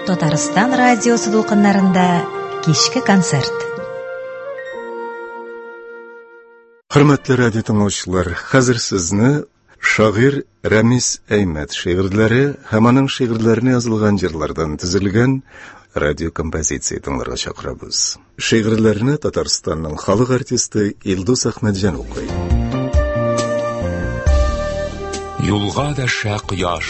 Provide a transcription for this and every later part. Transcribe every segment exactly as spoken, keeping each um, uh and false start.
Татарстан радиосы дулкыннарында кичке концерт. Hörmetli radio dinləyicilər, hazır sizni şair Ramiz Əymət şeirləri һәм аның şeirlərinə yazılған җырлардан tüzilgan radio kompozisiya dinlərə çağırабыз. Şeirlərini Татарстанның халык артисты Илдус Әхмәтҗан укый. Юлга даша кояш.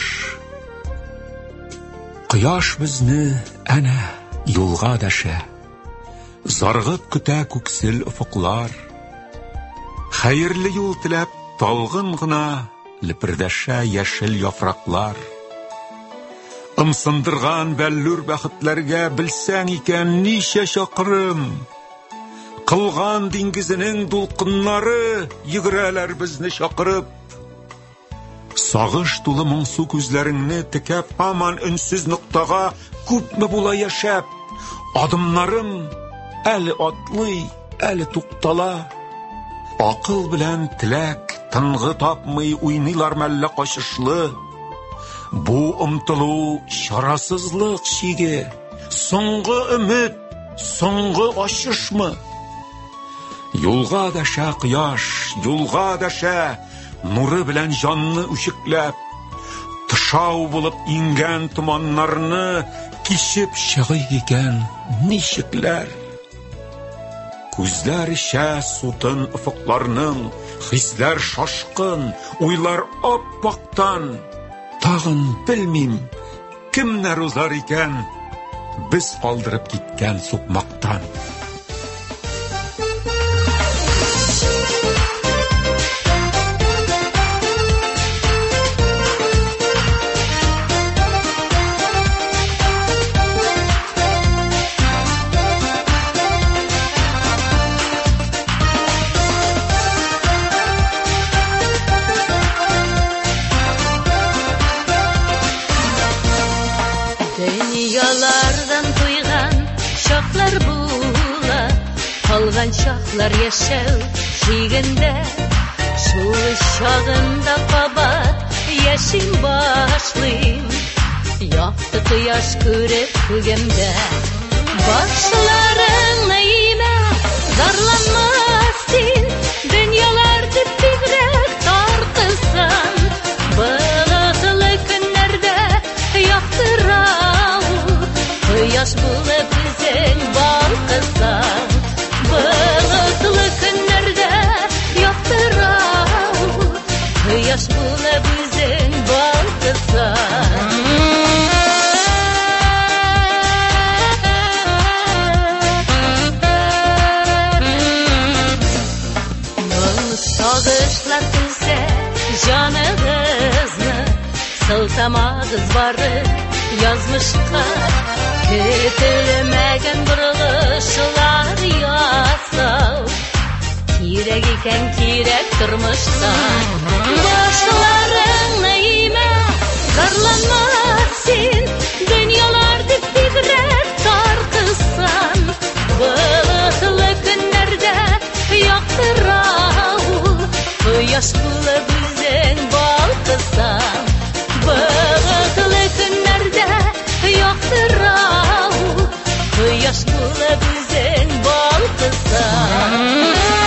Кояш безне әнә юлга даша. Заргып көтә күксел уфуклар. Хәерле юл теләп талгын гына лепердәшә яшел яфраклар. Ымсындырган бәллүр бәхетләргә белсәң икән ничә чакрым. Кылган диңгезенең дулкыннары йөгрәләр безне чакырып. Сагыш тулы моңсу күзләреңне текәп һаман өнсез ноктага күпме була яшәп. Адымнарым әле атлый, әле туктала. Акыл белән теләк тынгы тапмый уйныйлар мәллә качышлы. Бу омтылу чарасызлык чиге, соңгы өмет, соңгы ачышмы? Юлга даша кояш, юлга даша, нуры белән җанны үчекләп, тышау булып иңгән томаннарны кичеп чыгый икән ничекләр. Күзләр ишә сутын уфукларның, хисләр шашкын, уйлар аппактан. Тагын белмим, кемнәр узар икән без калдырып киткән сукмактан. Kalgan çağlar yaşav şiğinde, şul çağında kabat yaşım başlayım. Yaktı kıyaş kürep kıgemde, başların neyime zarlanmasın. Dünyalar diptigrek tartılsan, bağlıklı günlerde yaktırav. Kıyaş bulup bizen balkısan, bağlıklı günlerde yaktırav. Kıyaş bulup bizen balkısan. Sağışlar tüse canınızı, sıltamağız varı yazmışka. Kütülmegen buruluşlar yasav, kirek iken kirek durmuşsa. Başların neyime zarlanmasın, dünyalar diptigrek tartılsan. Bağlıklı günlerde yaktırav, kıyaş bulup bizen balkısan. Bağlıklı günlerde yaktırav, kıyaş bulup bizen balkısan.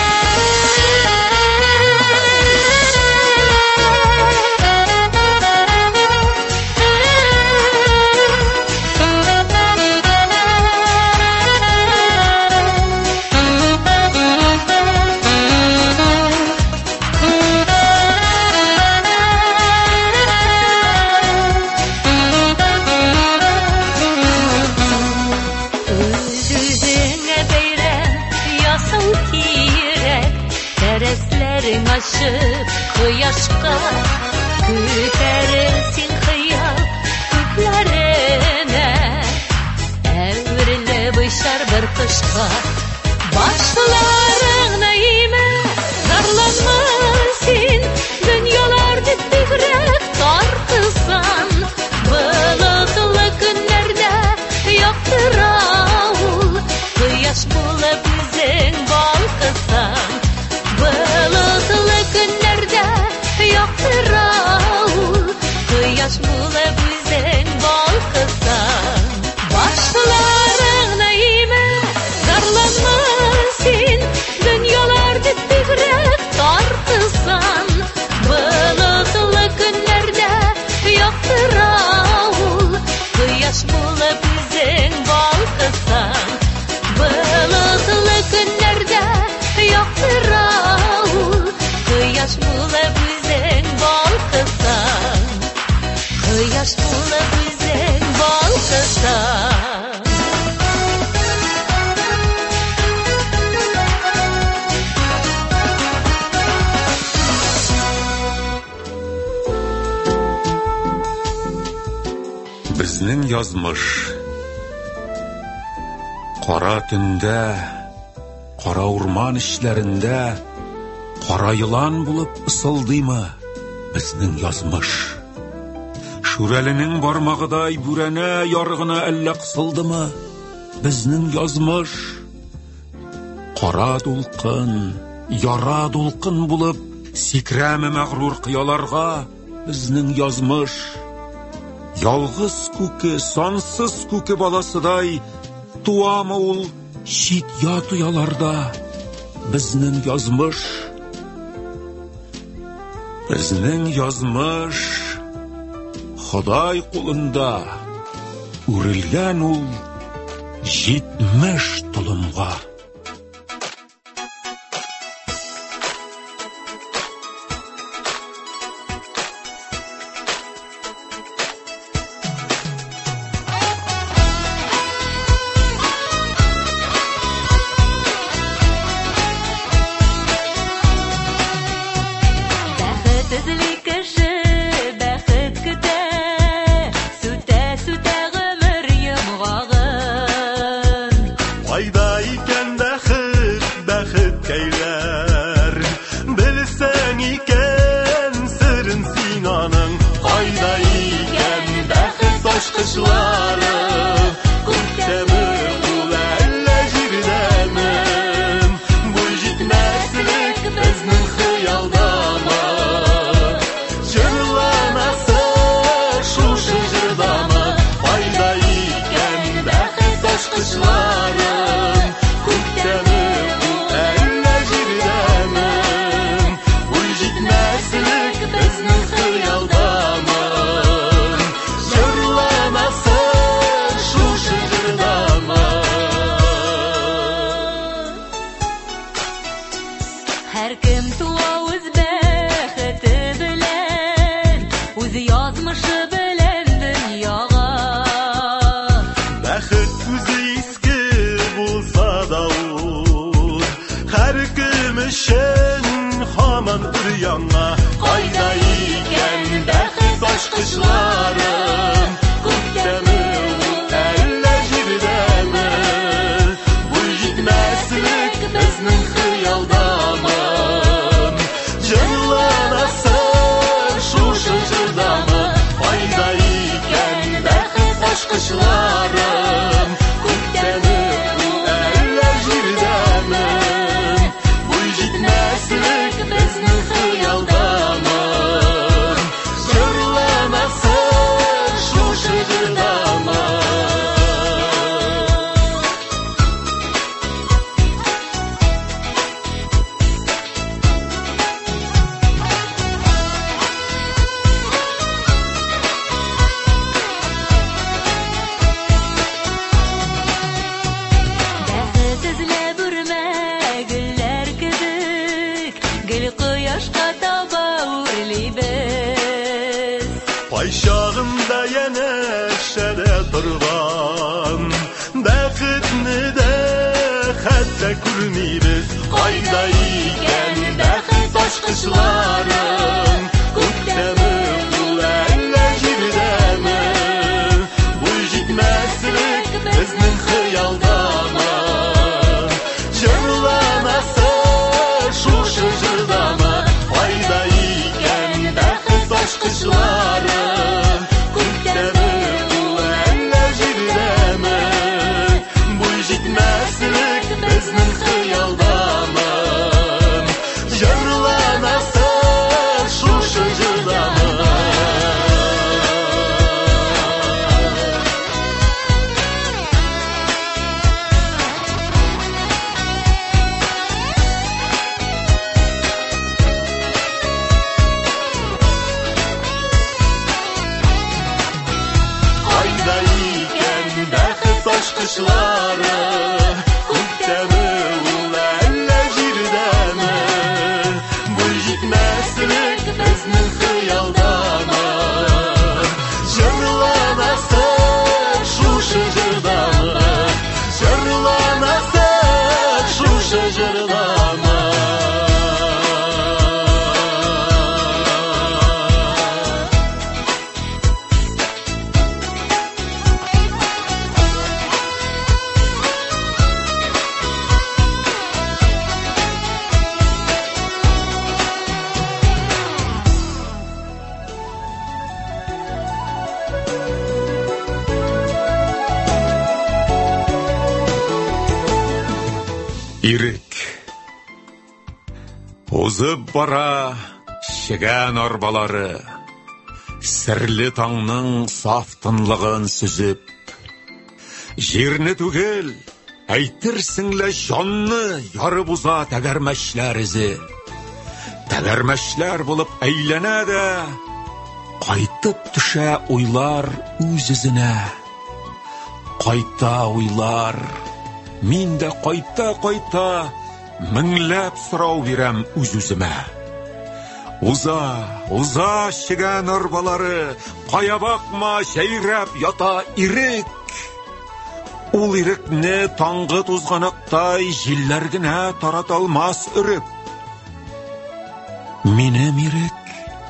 Aşıp kıyaşka küteresin hıyal küplerine. Evrile bışar bir kışka, başların neyime zarlanmasın. Dünyalar diptigrek tartılsan, bağlıklı günlerde yaktırav. Kıyaş bulup bizen balkısan. Bağlıklı günlerde yaktırav, kıyaş bulup bizen balkısan. Кояш булып үзең балкысаң. Безнең язмыш кара төндә, кара урман эчләрендә кара йылан булып ысылдыймы безнең язмыш? Шүрәленең бармагыдай бүрәнә ярыгына әллә кысылдымы безнең язмыш? Кара дулкын, яра дулкын булып сикрәме мәгърур кыяларга безнең язмыш? Ялгыз күке, сансыз күке баласыдай туамы ул чит ят уяларда безнең язмыш? Безнең язмыш Ходай кулында үрелгән ул җитмеш толымга. Jırlanasın şu Ирек. Узып бара шигән арбалары, серле таңның саф тынлыгын сүзеп, җирне түгел, әйтерсеңле җанны ярып уза тәгәрмәчләр изе. Тәгәрмәчләр булып әйләнә дә, кайтып төшә уйлар үз-үзенә. Кайта уйлар, мин дә кайта-кайта меңләп сорау бирәм үз-үземә. Уза, уза шигән арбалары, кая бакма җәйрәп ята ирек. Ул ирекне таңгы тузганактай җилләр генә тарата алмас өреп. Минем ирек,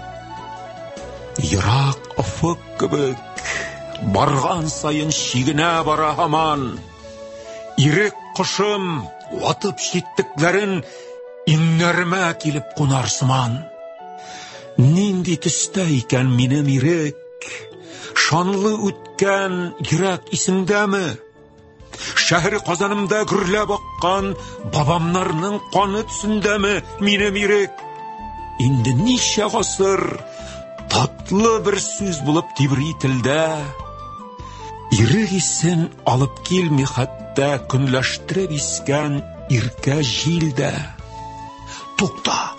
ерак офык кебек, барган саен чигенә бара һаман. Ирек кошым, ватып җиттекләрен иннәрмә килеп кунар сыман. Нинди төстә икән минем ирек, шанлы үткән йөрәк исеңдәме? Шәһәр Казанымда гөрләп аккан бабамнарның каны төсендәме минем ирек? Инде ничә гасыр татлы бер сүз булып тибри телдә. Ирек исен алып килми хәтта көнләштереп искән иркә җилдә. Тукта!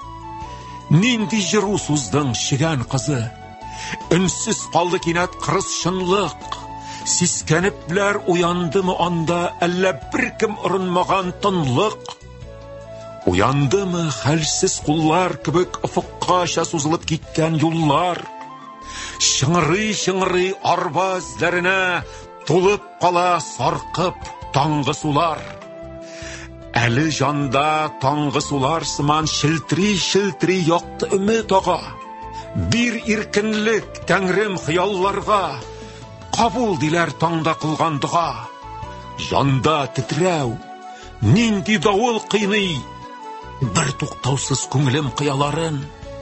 Нинди җыру суздың шигән кызы? Өнсез калды кинәт кырыс чынлык. Сискәнепләр уяндымы анда әллә беркем орынмаган тынлык? Уяндымы хәлсез куллар кебек офыккача сузылып киткән юллар? Шыңрый-шыңрый арба эзләренә тулып кала саркып таңгы сулар. Әле җанда таңгы сулар сыман шилтри-шилтри якты өмет ага. Бир иркенлек тәңрем хыялларга, кабул диләр таңда кылган дуга. Җанда титрәү, нинди давыл кыйный, бер туктаусыз күңелем кыяларын.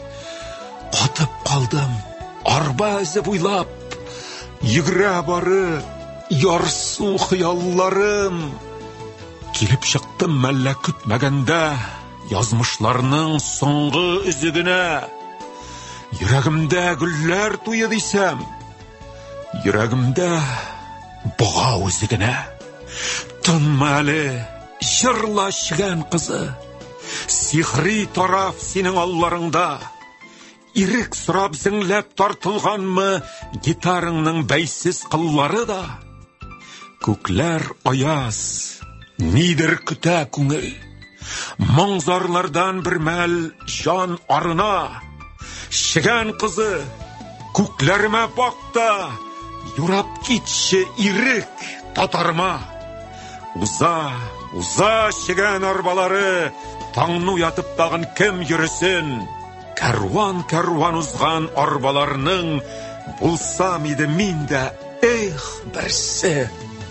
Катып калдым, арба эзе буйлап, йөгерә бары ярсу хыялларым. Килеп чыктым мәллә көтмәгәндә, язмышларның соңгы үзегенә. Йөрәгемдә гөлләр туе дисәм, йөрәгемдә буга үзегенә. Тынма әле, җырла шигән кызы, сихри тараф синең алларыңда. Ирек сорап зеңләп тартылганмы гитарыңның бәйсез кыллары да. Күкләр аяз, нидер көтә күңел. Моңзарлардан бер мәл җан арына. Шигән кызы, күкләремә бакта, юрап китче ирек татарма. Уза, уза шигән арбалары, таңны уятып тагын кем йөресен? Кәрван-кәрван узган арбаларның булсам иде мин дә, эх, берсе.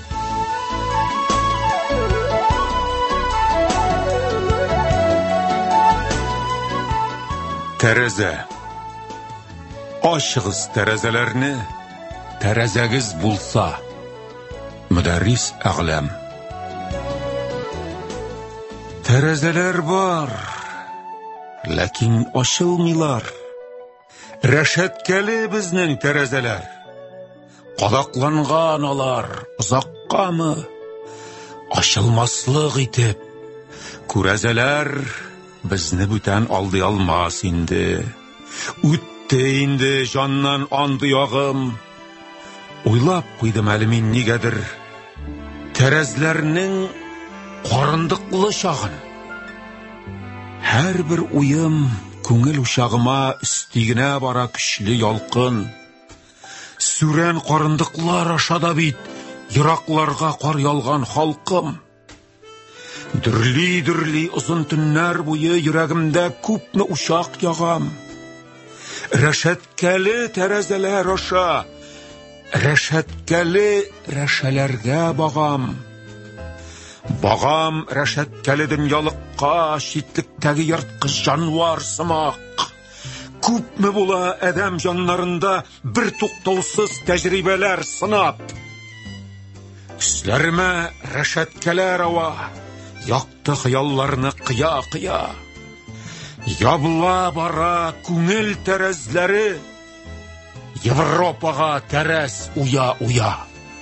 Тәрәзә. Ачыгыз тәрәзәләрне, тәрәзәгез булса. Мөдәррис Әгъләм. Тәрәзәләр бар, ләкин ачылмыйлар. Рәшәткәле безнең тәрәзәләр. Кадакланган алар озаккамы, ачылмаслык итеп. Күрәзәләр безне бүтән алдый алмас инде. Үтте инде җаннан анды ягым. Уйлап куйдым әле мин нигәдер тәрәзләрнең карындыклы чагын. Һәр бер уем күңел учагыма өстигенә бара көчле ялкын. Сүрән карындыклар ашада бит еракларга кар ялган халкым. Дөрли-дөрли озын төннәр буе йөрәгемдә күпме учак ягам. Рәшәткәле тәрәзәләр аша, рәшәткәле рәшәләргә багам. Багам рәшәткәле дөньялыкка, читлектәге йырткыч җанвар сымак. Күпме була адәм җаннарында бер туктаусыз тәҗрибәләр сынап. Үсләремә рәшәткәләр ава, Якты хыялларны кыя-кыя. Ябыла бара күңел тәрәзләре, Европага тәрәз уя-уя.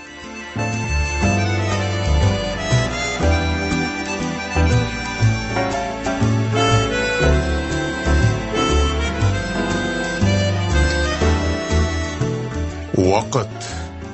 Вакыт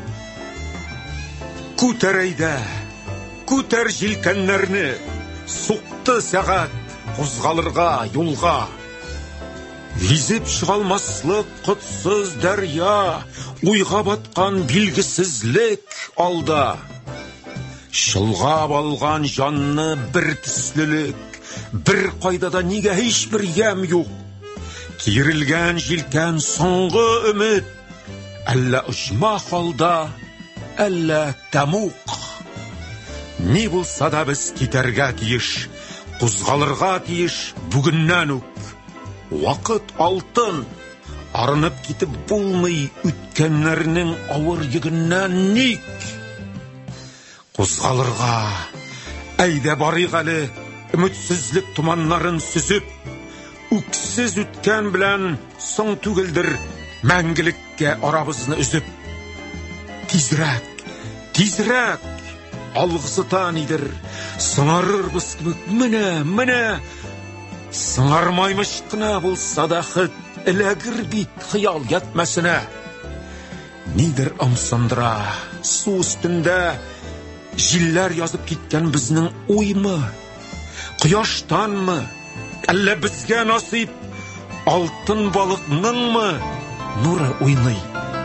күтәр әйдә, күтәр җилкәннәрне, суқты сәгать, кузгалырга юлга. Визеп чыгалмаслык котсыз дәрья, уйга баткан билгесезлек алда. Шылгап алган жанны бер төслелек, бер кайда да нигә һичбер ям юк. Кирилгән җилкән соңгы өмет, әллә ұшма халда, әллә тәмук. Ни булса да без китәргә тиеш, кузгалырга тиеш бүгеннән үк. Вакыт алтын, арынып китеп булмый үткәннәрнең авыр йөгеннән ник. Кузгалырга, әйдә барыйк әле, өметсезлек туманнарын süзеп, үксез үткән белән соң түгелдер мәңгелеккә арабызны үзеп. Тизрәк, тизрәк, алгысытан идер, сыңарырбыз кебек, менә, менә. Сыңармаймыш кына булса да хит, эләгер бит хыял ятмәсенә. Нидер ымсындыра, су өстендә җилләр язып киткән безнең уймы, кояштанмы, әллә безгә насыйп алтын балыкныңмы нуры уйный.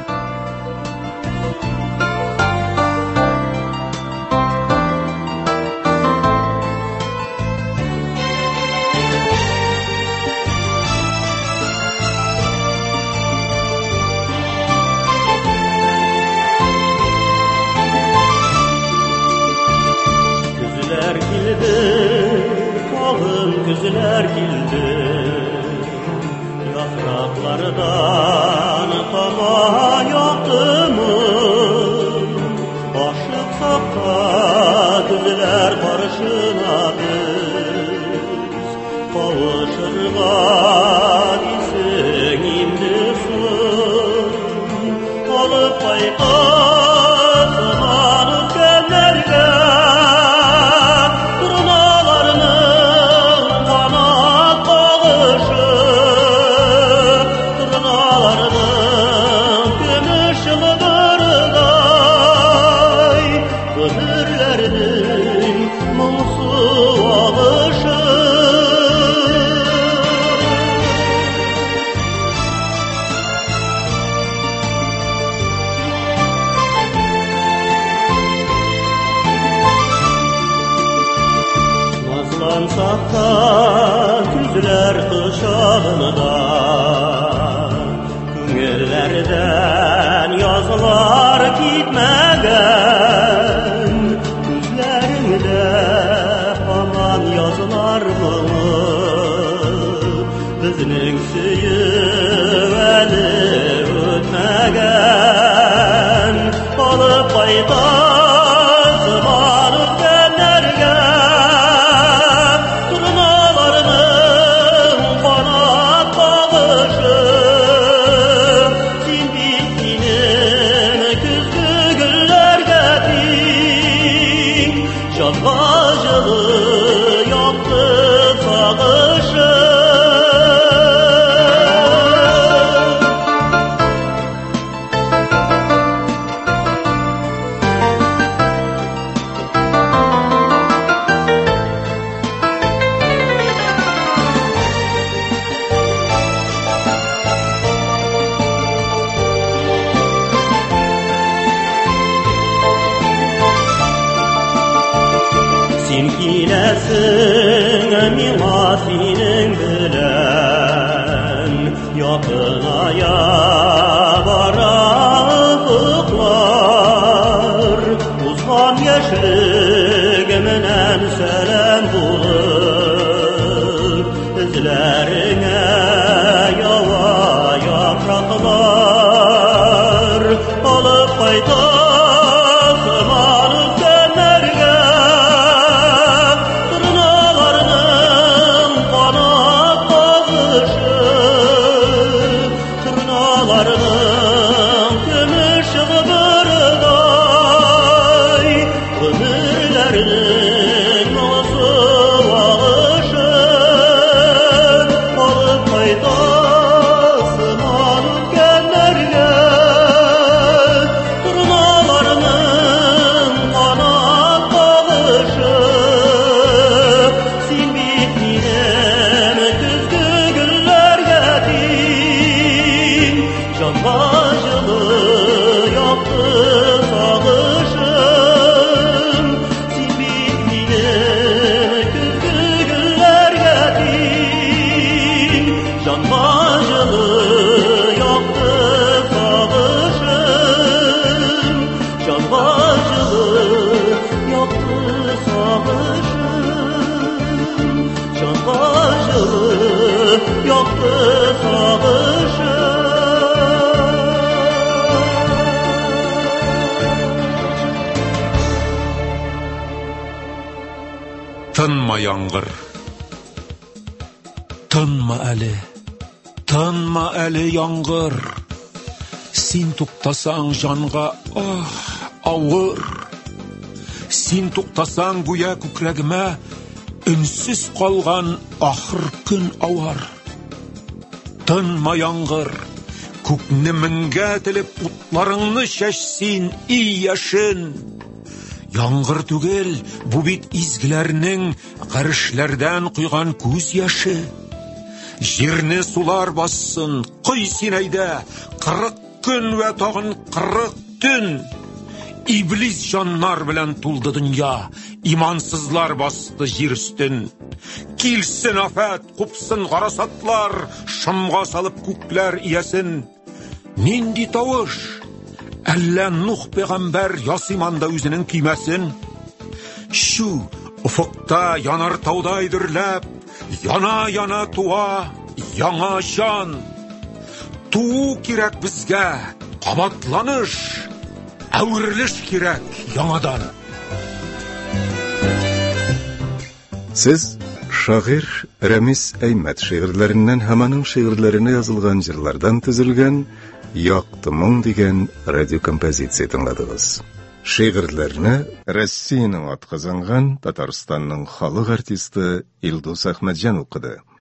Güzler kildi, yapraklardan tama yaktı mı? Aşık sakta güzler barışına biz, kavuşurga disin imdisin, alıp kaykasın alıp gönlerge. Güzler kışağında, küngüllerden yazılar gitmegen, Güzlerimde aman yazılar mı? Bizning süyüveli ötmegen, alıp qaytasın alıp gönlerge. Mima senin bilen yakınaya varafıklar, uzman yaşlığımdan selam bulur, izlerine yava yapraklar alıp kaytasın alıp gönlerge. яңгыр. Тынма әле, тынма әле яңгыр. Син туктасаң жанга, ах, авыр. Син туктасаң гүя күкрәгемә үнсез калган ахыр көн авар. Тынма яңгыр, күкне меңгә телеп утларыңны чәчсин и яшен. Яңгыр түгел, бу бит изгеләрнең гәршләрдән куйган күз яшы. Җирне сулар бассын, кой син әйдә, кырык көн вә тагын кырык төн. Иблис җаннар белән тулды дөнья, имансызлар басты җир өстен. Килсен афат, купсын гарасатлар, шымга салып күкләр иясен. Нинди тавыш? Әллә Нух пәйгамбәр ясыманда үзенең көймәсен? Шу, уфукта янар тауда идерләп, яна-яна туа, яңа җан. Туу кирәк безгә, кабатланыш, әврелеш кирәк яңадан. Сез шагыйрь Рамис Әймәт шигырьләреннән һәм аның шигырьләренә язылган җырлардан төзелгән «Якты моң» дигән радиокомпозиция тыңладыгыз. Шигырьләрне Россиянең атказанган Татарстанның халык артисты Илдус Әхмәтҗан укыды.